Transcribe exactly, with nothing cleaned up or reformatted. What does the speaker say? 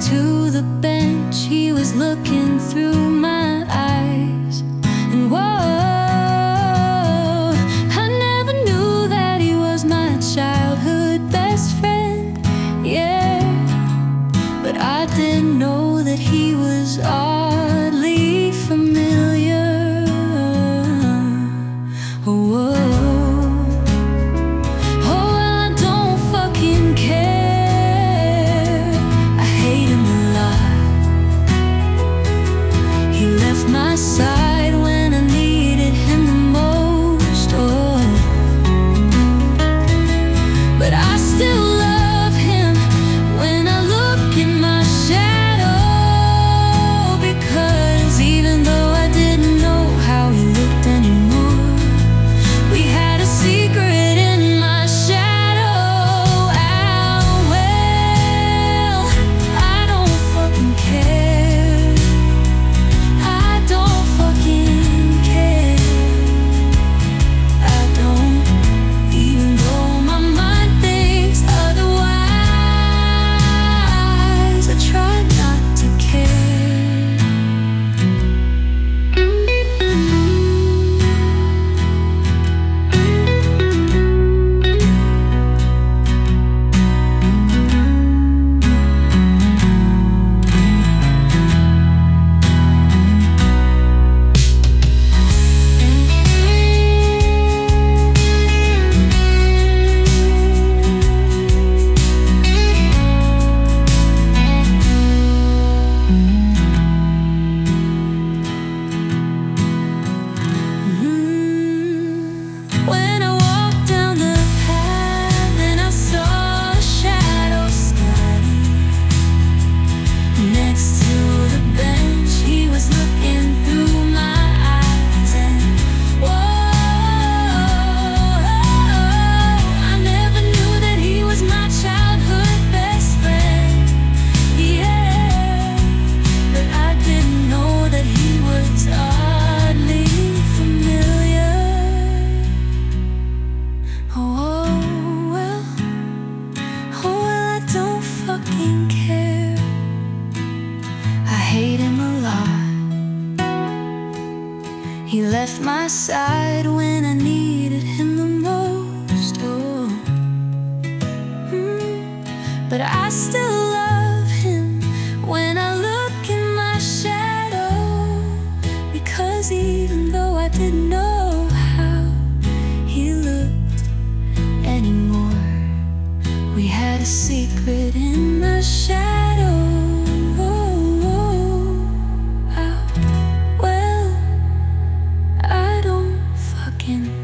next to the bench, he was looking through my eyes. And whoa, I never knew that he was my childhood best friend. Yeah, but I didn't know that he was oddly familiar. Whoa. My side when I needed him the most, oh. But I still love him when I look in my shadow, because even though I didn't know how he looked anymore, we had a secret in my shadow. Ah, well, I don't fucking care. He left my side when I needed him the most, oh. mm. But I still love him when I look in my shadow, because even though I didn't know how he looked anymore, we had a secret in my shadow. Again.